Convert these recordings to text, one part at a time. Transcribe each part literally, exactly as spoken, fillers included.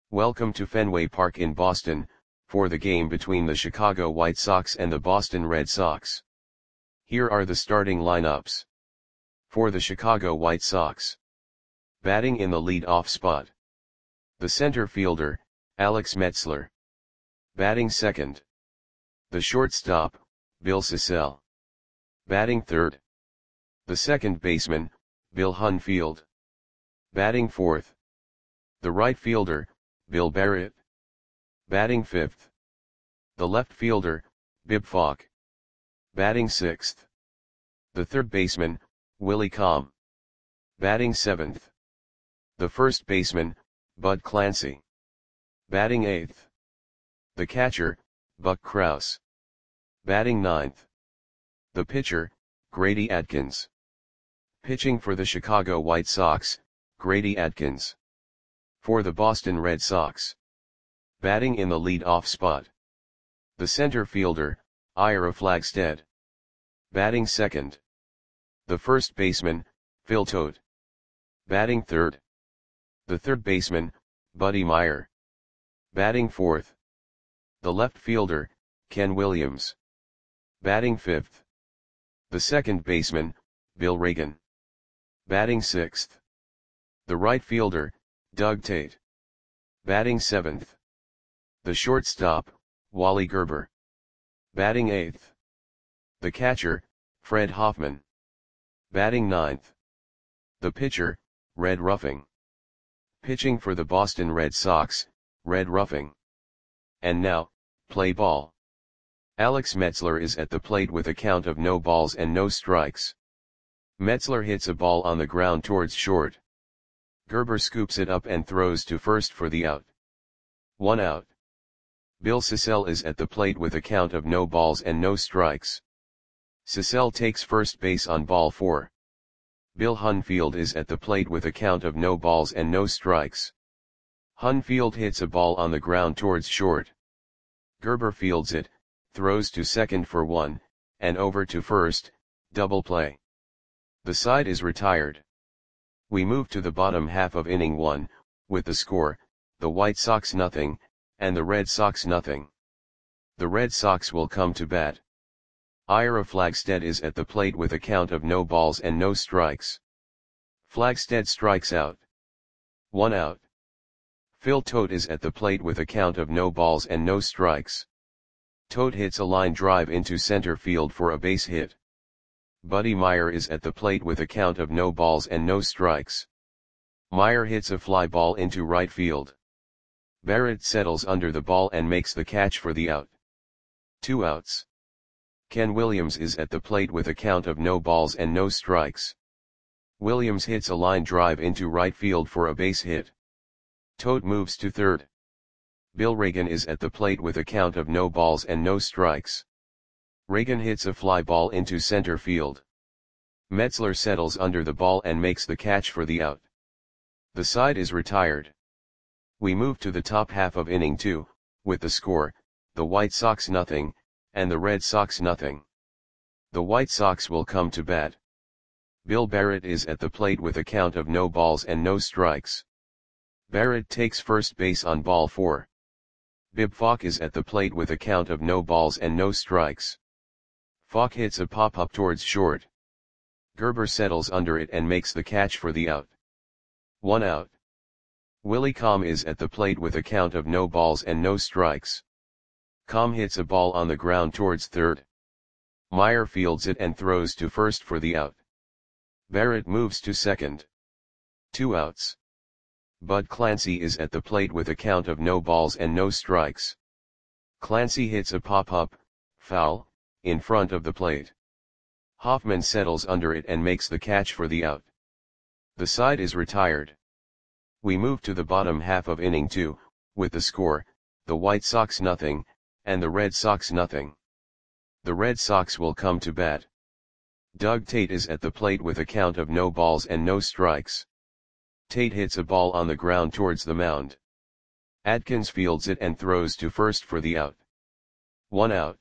Welcome to Fenway Park in Boston, for the game between the Chicago White Sox and the Boston Red Sox. Here are the starting lineups. For the Chicago White Sox. Batting in the lead-off spot. The center fielder, Alex Metzler. Batting second. The shortstop, Bill Sissell. Batting third. The second baseman, Bill Hunfield. Batting fourth. The right fielder, Bill Barrett. Batting fifth. The left fielder, Bib Falk. Batting sixth. The third baseman, Willie Comm. Batting seventh. The first baseman, Bud Clancy. Batting eighth. The catcher, Buck Krause. Batting ninth. The pitcher, Grady Atkins. Pitching for the Chicago White Sox, Grady Atkins. For the Boston Red Sox. Batting in the lead-off spot. The center fielder, Ira Flagstead. Batting second. The first baseman, Phil Tote. Batting third. The third baseman, Buddy Meyer. Batting fourth. The left fielder, Ken Williams. Batting fifth. The second baseman, Bill Reagan. Batting sixth. The right fielder, Doug Tate. Batting seventh. The shortstop, Wally Gerber. Batting eighth. The catcher, Fred Hoffman. Batting ninth. The pitcher, Red Ruffing. Pitching for the Boston Red Sox, Red Ruffing. And now, play ball. Alex Metzler is at the plate with a count of no balls and no strikes. Metzler hits a ball on the ground towards short. Gerber scoops it up and throws to first for the out. One out. Bill Sissell is at the plate with a count of no balls and no strikes. Sissell takes first base on ball four. Bill Hunfield is at the plate with a count of no balls and no strikes. Hunfield hits a ball on the ground towards short. Gerber fields it, throws to second for one, and over to first, double play. The side is retired. We move to the bottom half of inning one, with the score, the White Sox nothing, and the Red Sox nothing. The Red Sox will come to bat. Ira Flagstead is at the plate with a count of no balls and no strikes. Flagstead strikes out. One out. Phil Tote is at the plate with a count of no balls and no strikes. Tote hits a line drive into center field for a base hit. Buddy Meyer is at the plate with a count of no balls and no strikes. Meyer hits a fly ball into right field. Barrett settles under the ball and makes the catch for the out. Two outs. Ken Williams is at the plate with a count of no balls and no strikes. Williams hits a line drive into right field for a base hit. Tote moves to third. Bill Reagan is at the plate with a count of no balls and no strikes. Reagan hits a fly ball into center field. Metzler settles under the ball and makes the catch for the out. The side is retired. We move to the top half of inning two, with the score, the White Sox nothing, and the Red Sox nothing. The White Sox will come to bat. Bill Barrett is at the plate with a count of no balls and no strikes. Barrett takes first base on ball four. Bib Falk is at the plate with a count of no balls and no strikes. Falk hits a pop-up towards short. Gerber settles under it and makes the catch for the out. One out. Willie Comm is at the plate with a count of no balls and no strikes. Comm hits a ball on the ground towards third. Meyer fields it and throws to first for the out. Barrett moves to second. Two outs. Bud Clancy is at the plate with a count of no balls and no strikes. Clancy hits a pop-up, foul, in front of the plate. Hoffman settles under it and makes the catch for the out. The side is retired. We move to the bottom half of inning two, with the score, the White Sox nothing, and the Red Sox nothing. The Red Sox will come to bat. Doug Tate is at the plate with a count of no balls and no strikes. Tate hits a ball on the ground towards the mound. Atkins fields it and throws to first for the out. One out.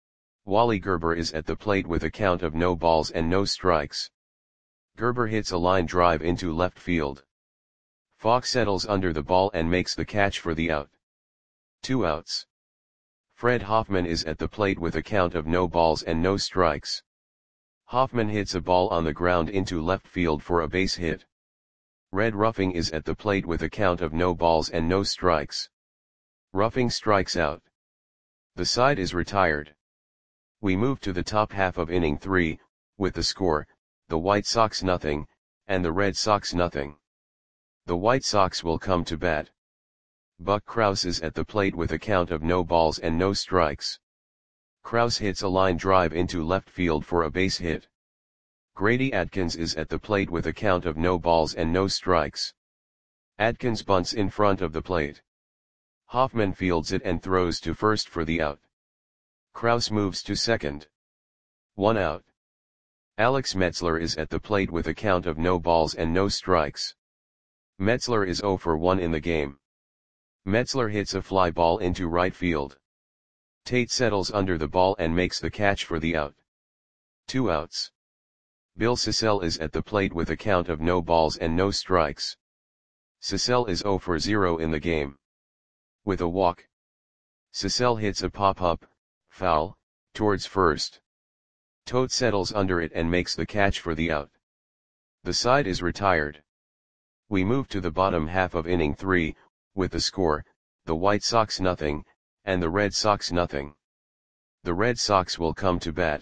Wally Gerber is at the plate with a count of no balls and no strikes. Gerber hits a line drive into left field. Falk settles under the ball and makes the catch for the out. Two outs. Fred Hoffman is at the plate with a count of no balls and no strikes. Hoffman hits a ball on the ground into left field for a base hit. Red Ruffing is at the plate with a count of no balls and no strikes. Ruffing strikes out. The side is retired. We move to the top half of inning three, with the score, the White Sox nothing, and the Red Sox nothing. The White Sox will come to bat. Buck Krause is at the plate with a count of no balls and no strikes. Krause hits a line drive into left field for a base hit. Grady Atkins is at the plate with a count of no balls and no strikes. Atkins bunts in front of the plate. Hoffman fields it and throws to first for the out. Krause moves to second. One out. Alex Metzler is at the plate with a count of no balls and no strikes. Metzler is oh for one in the game. Metzler hits a fly ball into right field. Tate settles under the ball and makes the catch for the out. Two outs. Bill Sissell is at the plate with a count of no balls and no strikes. Sissell is oh for zero in the game. With a walk. Sissell hits a pop-up, foul, towards first. Tote settles under it and makes the catch for the out. The side is retired. We move to the bottom half of inning three, with the score, the White Sox nothing, and the Red Sox nothing. The Red Sox will come to bat.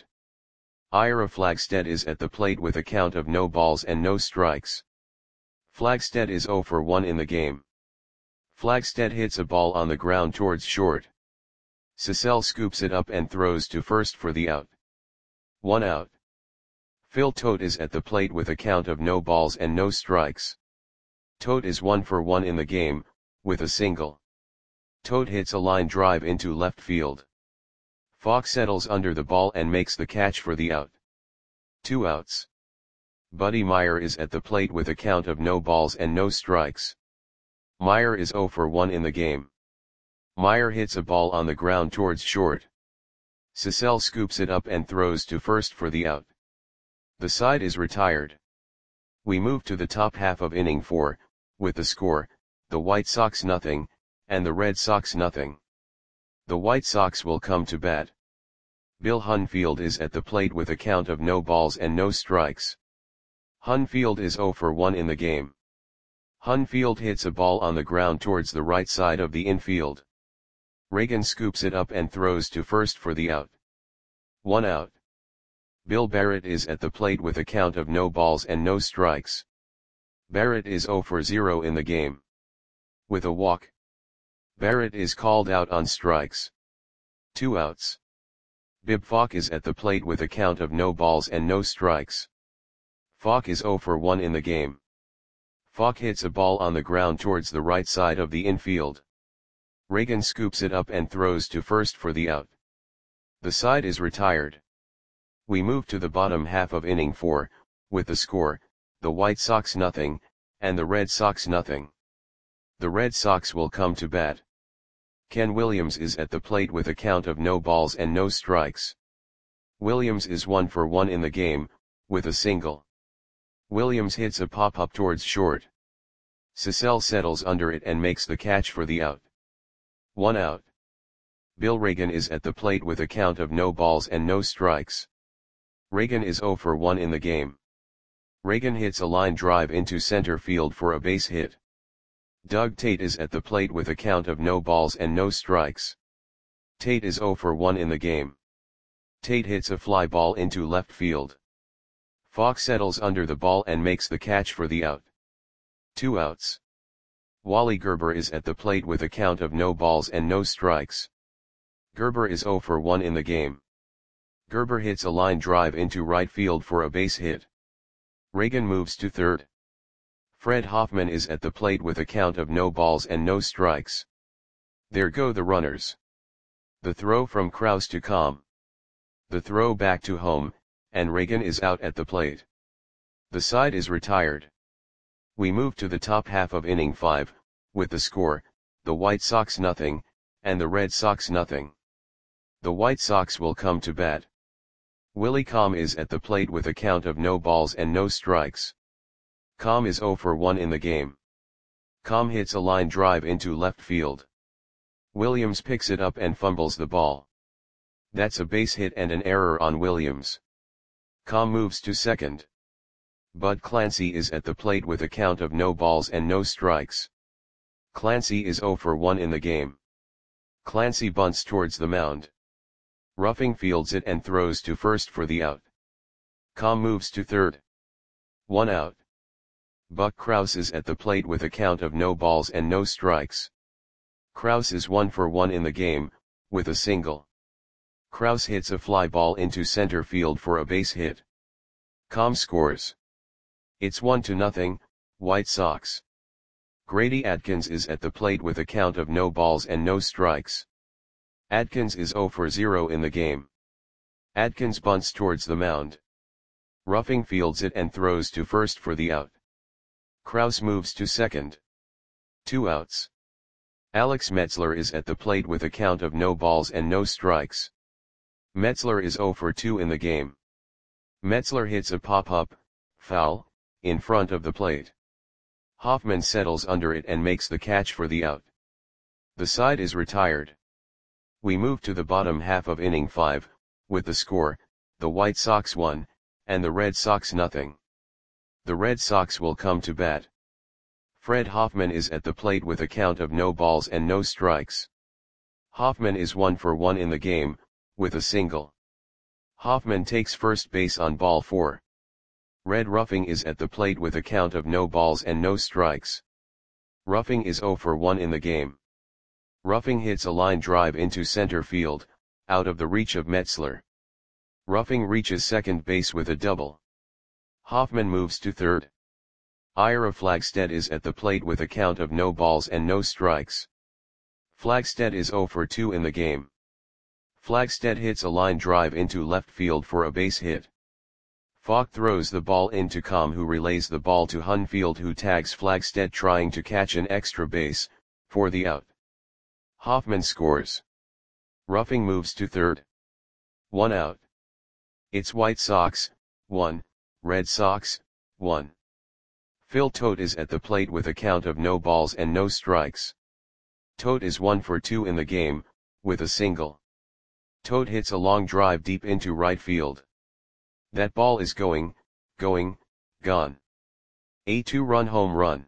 Ira Flagstead is at the plate with a count of no balls and no strikes. Flagstead is oh for one in the game. Flagstead hits a ball on the ground towards short. Sissell scoops it up and throws to first for the out. One out. Phil Tote is at the plate with a count of no balls and no strikes. Tote is one for one in the game, with a single. Tote hits a line drive into left field. Falk settles under the ball and makes the catch for the out. Two outs. Buddy Meyer is at the plate with a count of no balls and no strikes. Meyer is oh for one in the game. Meyer hits a ball on the ground towards short. Sissell scoops it up and throws to first for the out. The side is retired. We move to the top half of inning four, with the score, the White Sox nothing, and the Red Sox nothing. The White Sox will come to bat. Bill Hunfield is at the plate with a count of no balls and no strikes. Hunfield is oh for one in the game. Hunfield hits a ball on the ground towards the right side of the infield. Reagan scoops it up and throws to first for the out. One out. Bill Barrett is at the plate with a count of no balls and no strikes. Barrett is oh for zero in the game. With a walk. Barrett is called out on strikes. Two outs. Bib Falk is at the plate with a count of no balls and no strikes. Falk is oh for one in the game. Falk hits a ball on the ground towards the right side of the infield. Reagan scoops it up and throws to first for the out. The side is retired. We move to the bottom half of inning four, with the score, the White Sox nothing, and the Red Sox nothing. The Red Sox will come to bat. Ken Williams is at the plate with a count of no balls and no strikes. Williams is one for one in the game, with a single. Williams hits a pop-up towards short. Sissell settles under it and makes the catch for the out. One out. Bill Reagan is at the plate with a count of no balls and no strikes. Reagan is oh for one in the game. Reagan hits a line drive into center field for a base hit. Doug Tate is at the plate with a count of no balls and no strikes. Tate is oh for one in the game. Tate hits a fly ball into left field. Falk settles under the ball and makes the catch for the out. Two outs. Wally Gerber is at the plate with a count of no balls and no strikes. Gerber is oh for one in the game. Gerber hits a line drive into right field for a base hit. Reagan moves to third. Fred Hoffman is at the plate with a count of no balls and no strikes. There go the runners. The throw from Krause to Comm. The throw back to home, and Reagan is out at the plate. The side is retired. We move to the top half of inning five, with the score, the White Sox nothing, and the Red Sox nothing. The White Sox will come to bat. Willie Comm is at the plate with a count of no balls and no strikes. Comm is oh for one in the game. Com hits a line drive into left field. Williams picks it up and fumbles the ball. That's a base hit and an error on Williams. Com moves to second. Bud Clancy is at the plate with a count of no balls and no strikes. Clancy is zero for one in the game. Clancy bunts towards the mound. Ruffing fields it and throws to first for the out. Com moves to third. One out. Buck Krause is at the plate with a count of no balls and no strikes. Krause is one for one in the game, with a single. Krause hits a fly ball into center field for a base hit. Com scores. It's one to nothing, White Sox. Grady Adkins is at the plate with a count of no balls and no strikes. Adkins is zero for zero in the game. Adkins bunts towards the mound. Ruffing fields it and throws to first for the out. Krause moves to second. Two outs. Alex Metzler is at the plate with a count of no balls and no strikes. Metzler is zero for two in the game. Metzler hits a pop-up, foul, in front of the plate. Hoffman settles under it and makes the catch for the out. The side is retired. We move to the bottom half of inning five, with the score, the White Sox one, and the Red Sox nothing. The Red Sox will come to bat. Fred Hoffman is at the plate with a count of no balls and no strikes. Hoffman is one for one in the game, with a single. Hoffman takes first base on ball four. Red Ruffing is at the plate with a count of no balls and no strikes. Ruffing is zero for one in the game. Ruffing hits a line drive into center field, out of the reach of Metzler. Ruffing reaches second base with a double. Hoffman moves to third. Ira Flagstead is at the plate with a count of no balls and no strikes. Flagstead is zero for two in the game. Flagstead hits a line drive into left field for a base hit. Falk throws the ball into Com, who relays the ball to Hunfield, who tags Flagstead trying to catch an extra base, for the out. Hoffman scores. Ruffing moves to third. One out. It's White Sox, one, Red Sox, one. Phil Tote is at the plate with a count of no balls and no strikes. Tote is one for two in the game, with a single. Tote hits a long drive deep into right field. That ball is going, going, gone. A two-run home run.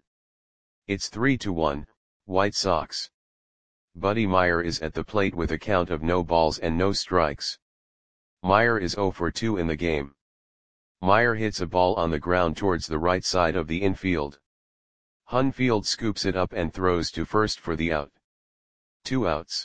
It's three to one, White Sox. Buddy Meyer is at the plate with a count of no balls and no strikes. Meyer is zero for two in the game. Meyer hits a ball on the ground towards the right side of the infield. Hunfield scoops it up and throws to first for the out. Two outs.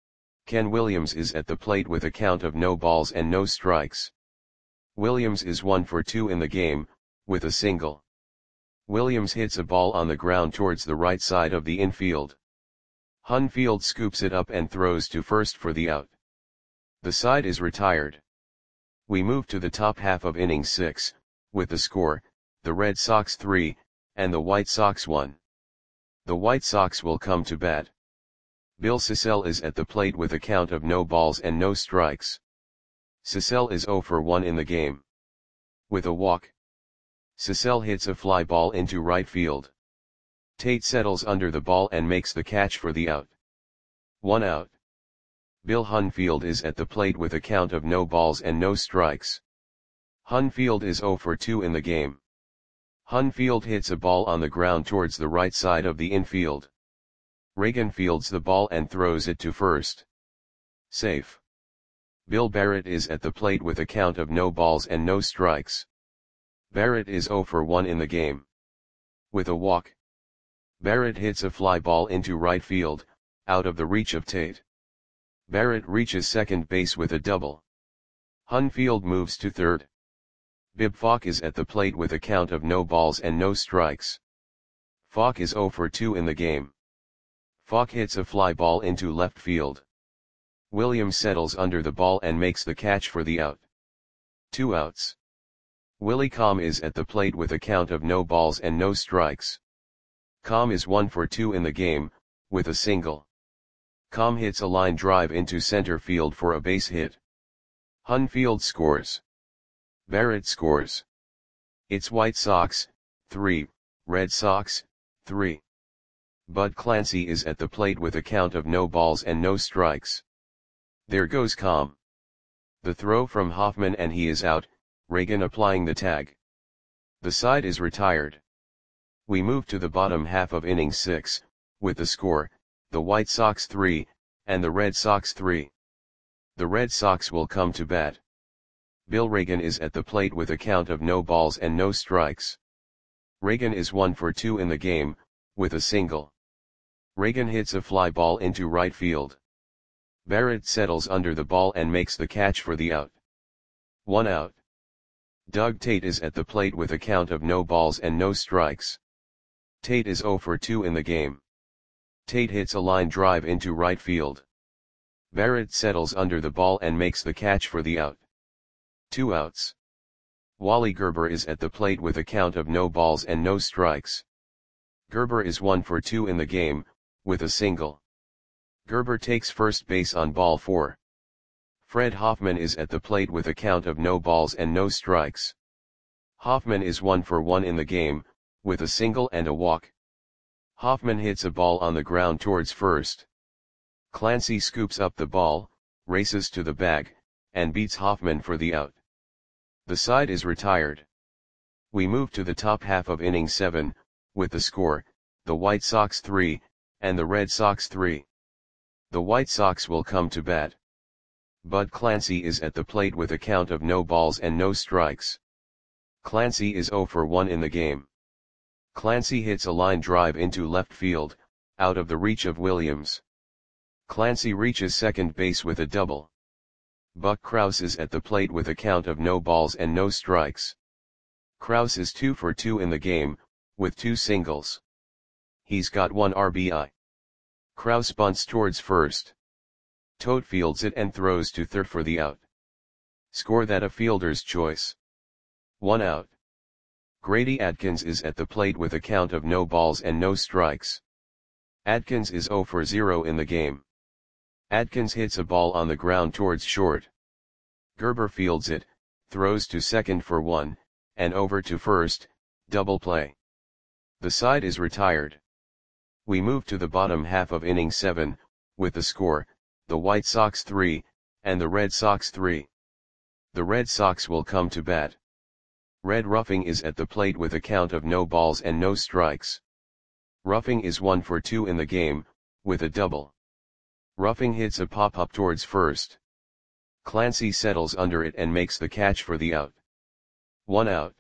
Ken Williams is at the plate with a count of no balls and no strikes. Williams is one for two in the game, with a single. Williams hits a ball on the ground towards the right side of the infield. Hunfield scoops it up and throws to first for the out. The side is retired. We move to the top half of inning six, with the score, the Red Sox three, and the White Sox one. The White Sox will come to bat. Bill Sissell is at the plate with a count of no balls and no strikes. Sissell is zero for one in the game. With a walk. Sissell hits a fly ball into right field. Tate settles under the ball and makes the catch for the out. One out. Bill Hunfield is at the plate with a count of no balls and no strikes. Hunfield is zero for two in the game. Hunfield hits a ball on the ground towards the right side of the infield. Reagan fields the ball and throws it to first. Safe. Bill Barrett is at the plate with a count of no balls and no strikes. Barrett is zero for one in the game. With a walk. Barrett hits a fly ball into right field, out of the reach of Tate. Barrett reaches second base with a double. Hunfield moves to third. Bib Falk is at the plate with a count of no balls and no strikes. Falk is zero for two in the game. Falk hits a fly ball into left field. Williams settles under the ball and makes the catch for the out. Two outs. Willie Com is at the plate with a count of no balls and no strikes. Com is one for two in the game, with a single. Com hits a line drive into center field for a base hit. Hunfield scores. Barrett scores. It's White Sox, three, Red Sox, three. Bud Clancy is at the plate with a count of no balls and no strikes. There goes calm. The throw from Hoffman and he is out, Reagan applying the tag. The side is retired. We move to the bottom half of inning six, with the score, the White Sox three, and the Red Sox three. The Red Sox will come to bat. Bill Reagan is at the plate with a count of no balls and no strikes. Reagan is one for two in the game, with a single. Reagan hits a fly ball into right field. Barrett settles under the ball and makes the catch for the out. One out. Doug Tate is at the plate with a count of no balls and no strikes. Tate is oh for two in the game. Tate hits a line drive into right field. Barrett settles under the ball and makes the catch for the out. Two outs. Wally Gerber is at the plate with a count of no balls and no strikes. Gerber is one for two in the game, with a single. Gerber takes first base on ball four. Fred Hoffman is at the plate with a count of no balls and no strikes. Hoffman is one for one in the game, with a single and a walk. Hoffman hits a ball on the ground towards first. Clancy scoops up the ball, races to the bag, and beats Hoffman for the out. The side is retired. We move to the top half of inning seven, with the score, the White Sox three, and the Red Sox three. The White Sox will come to bat. Bud Clancy is at the plate with a count of no balls and no strikes. Clancy is oh for one in the game. Clancy hits a line drive into left field, out of the reach of Williams. Clancy reaches second base with a double. Buck Krause is at the plate with a count of no balls and no strikes. Krause is two for two in the game, with two singles. He's got one R B I. Krause bunts towards first. Todt fields it and throws to third for the out. Score that a fielder's choice. One out. Grady Adkins is at the plate with a count of no balls and no strikes. Adkins is oh for zero in the game. Adkins hits a ball on the ground towards short. Gerber fields it, throws to second for one, and over to first, double play. The side is retired. We move to the bottom half of inning seven, with the score, the White Sox three, and the Red Sox three. The Red Sox will come to bat. Red Ruffing is at the plate with a count of no balls and no strikes. Ruffing is one for two in the game, with a double. Ruffing hits a pop-up towards first. Clancy settles under it and makes the catch for the out. One out.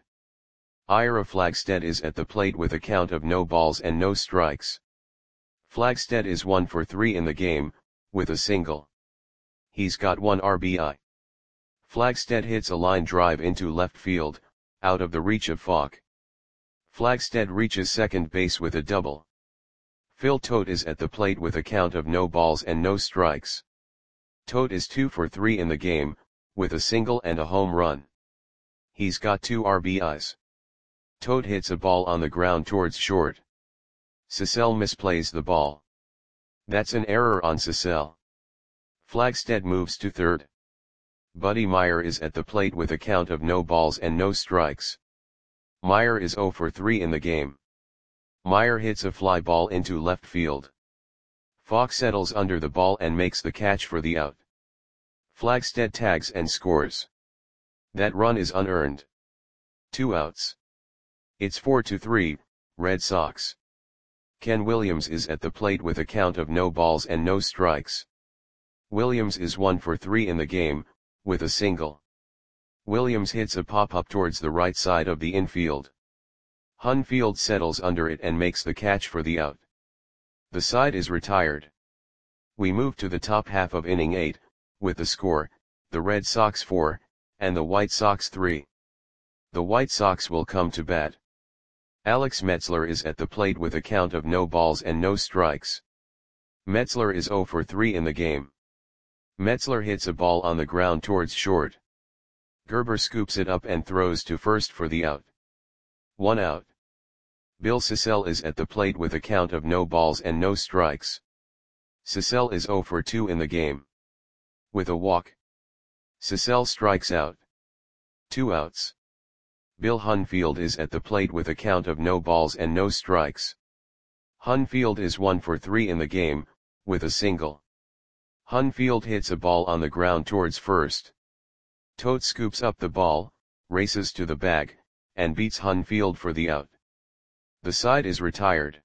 Ira Flagstead is at the plate with a count of no balls and no strikes. Flagstead is one for three in the game, with a single. He's got one R B I. Flagstead hits a line drive into left field, out of the reach of Falk. Flagstead reaches second base with a double. Phil Todt is at the plate with a count of no balls and no strikes. Todt is two for three in the game, with a single and a home run. He's got two R B Is. Todt hits a ball on the ground towards short. Cecil misplays the ball. That's an error on Cecil. Flagstead moves to third. Buddy Meyer is at the plate with a count of no balls and no strikes. Meyer is oh for three in the game. Meyer hits a fly ball into left field. Falk settles under the ball and makes the catch for the out. Flagstead tags and scores. That run is unearned. Two outs. It's four to three, Red Sox. Ken Williams is at the plate with a count of no balls and no strikes. Williams is one for three in the game, with a single. Williams hits a pop-up towards the right side of the infield. Hunfield settles under it and makes the catch for the out. The side is retired. We move to the top half of inning eight, with the score, the Red Sox four, and the White Sox three. The White Sox will come to bat. Alex Metzler is at the plate with a count of no balls and no strikes. Metzler is oh for three in the game. Metzler hits a ball on the ground towards short. Gerber scoops it up and throws to first for the out. One out. Bill Cecil is at the plate with a count of no balls and no strikes. Cecil is oh for two in the game. With a walk. Cecil strikes out. Two outs. Bill Hunfield is at the plate with a count of no balls and no strikes. Hunfield is one for three in the game, with a single. Hunfield hits a ball on the ground towards first. Tote scoops up the ball, races to the bag, and beats Hunfield for the out. The side is retired.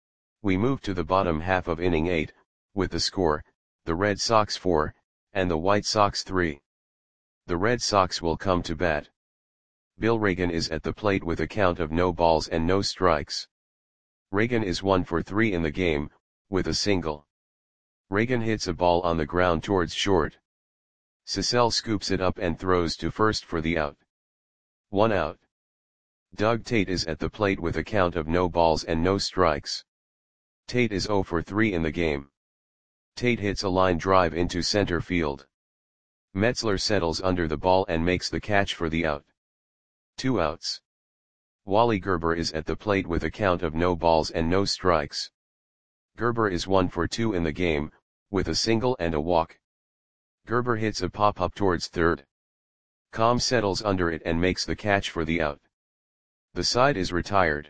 We move to the bottom half of inning eight, with the score, the Red Sox four, and the White Sox three. The Red Sox will come to bat. Bill Reagan is at the plate with a count of no balls and no strikes. Reagan is one for three in the game, with a single. Reagan hits a ball on the ground towards short. Cecil scoops it up and throws to first for the out. One out. Doug Tate is at the plate with a count of no balls and no strikes. Tate is zero for three in the game. Tate hits a line drive into center field. Metzler settles under the ball and makes the catch for the out. Two outs. Wally Gerber is at the plate with a count of no balls and no strikes. Gerber is one for two in the game, with a single and a walk. Gerber hits a pop-up towards third. Com settles under it and makes the catch for the out. The side is retired.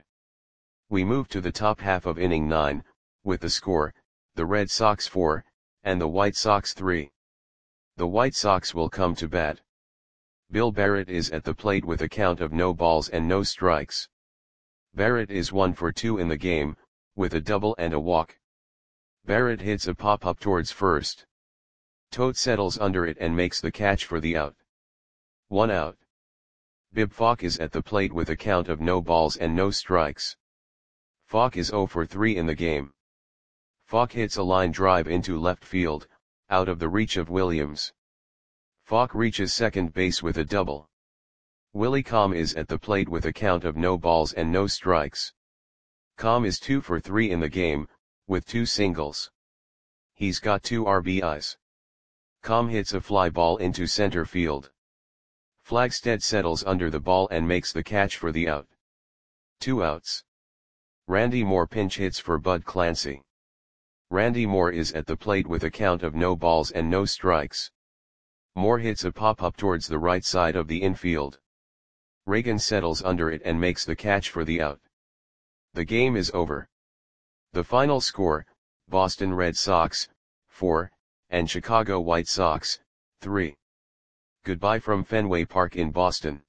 We move to the top half of inning nine, with the score, the Red Sox four, and the White Sox three. The White Sox will come to bat. Bill Barrett is at the plate with a count of no balls and no strikes. Barrett is one for two in the game, with a double and a walk. Barrett hits a pop-up towards first. Tote settles under it and makes the catch for the out. One out. Bib Falk is at the plate with a count of no balls and no strikes. Falk is zero for three in the game. Falk hits a line drive into left field, out of the reach of Williams. Falk reaches second base with a double. Willie Com is at the plate with a count of no balls and no strikes. Com is two for three in the game, with two singles. He's got two R B Is. Com hits a fly ball into center field. Flagstead settles under the ball and makes the catch for the out. Two outs. Randy Moore pinch hits for Bud Clancy. Randy Moore is at the plate with a count of no balls and no strikes. Moore hits a pop-up towards the right side of the infield. Reagan settles under it and makes the catch for the out. The game is over. The final score, Boston Red Sox, four, and Chicago White Sox, three. Goodbye from Fenway Park in Boston.